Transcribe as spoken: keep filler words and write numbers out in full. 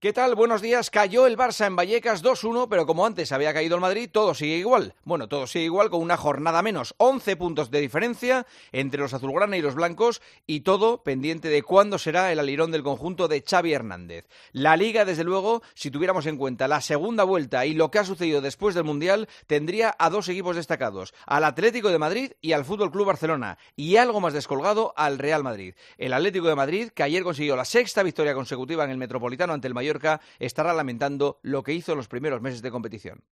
¿Qué tal? Buenos días. Cayó el Barça en Vallecas dos uno, pero como antes había caído el Madrid, todo sigue igual. Bueno, todo sigue igual con una jornada menos. once puntos de diferencia entre los azulgrana y los blancos y todo pendiente de cuándo será el alirón del conjunto de Xavi Hernández. La Liga, desde luego, si tuviéramos en cuenta la segunda vuelta y lo que ha sucedido después del Mundial, tendría a dos equipos destacados, al Atlético de Madrid y al Fútbol Club Barcelona, y algo más descolgado al Real Madrid. El Atlético de Madrid, que ayer consiguió la sexta victoria consecutiva en el Metropolitano ante el Mallorca, estará lamentando lo que hizo en los primeros meses de competición.